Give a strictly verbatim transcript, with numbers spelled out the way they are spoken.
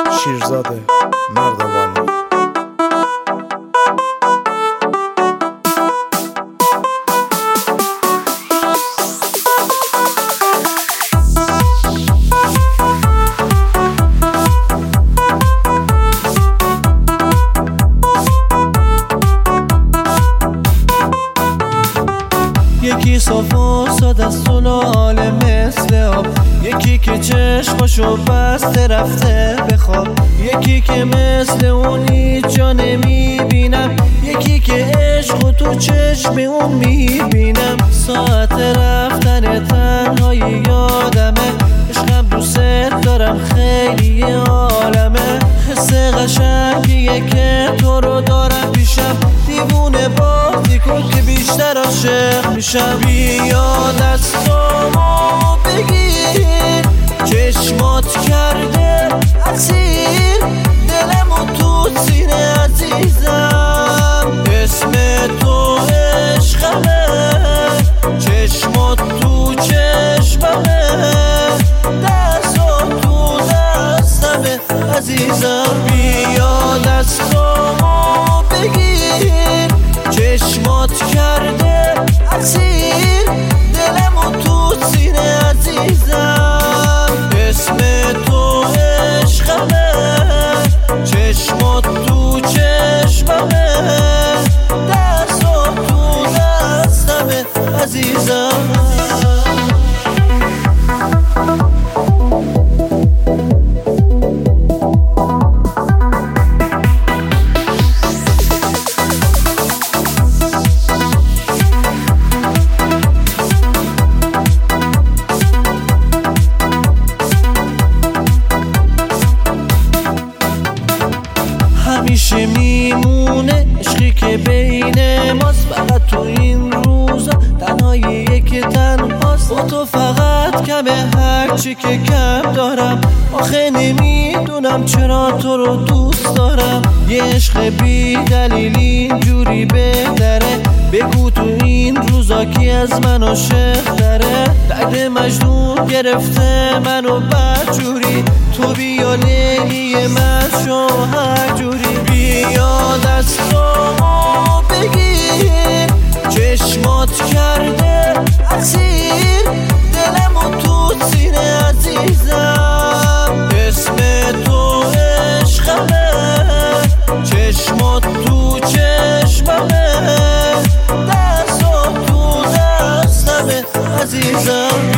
شیرزاده مردوانی. یکی صاف و ساده است و لاله مثل آب، یکی که چشماشو بسته رفته بخواب، یکی که مثل اون هیچ جا نمیبینم، یکی که عشق و تو چشم اون میبینم. ساعت رفتن تنهایی یادمه، عشقم دوست دارم خیلی عالمه. حس قشنگیه که تو رو دارم پیشم، دیوونه بازی کن که بیشتر عاشق میشم. بیا دستامو بگیر، چشمات کرده اسیر دلمو تو سینه عزیزم. اسم تو عشقمه، چشمات تو چشممه، دستات تو دستمه عزیزم. بیا دستامو بگیر، چشمات کرده اسیر دلمو تو سینه عزیزم. اسم تو عشقمه، چشمات تو چشممه، دستات تو دستمه عزیزم. همیشه میمونه عشقی که بین ماست، فقط تو این روزا تنهاییه که تنهاست. با تو فقط کمه هرچی که کم دارم، آخه نمیدونم چرا تو رو دوست دارم. یه عشق بی دلیل اینجوری بهتره، بگو تو این روزا کی از من عاشق داره. درد مجنون گرفته منو بدجوری، تو بیا لیلی من شو هر جوری. بیا دستامو بگیر، چشمات کرده اسیر دلمو تو سینه عزیزم. اسم تو عشقمه، چشمات تو چشممه، دستات تو دستمه عزیزم.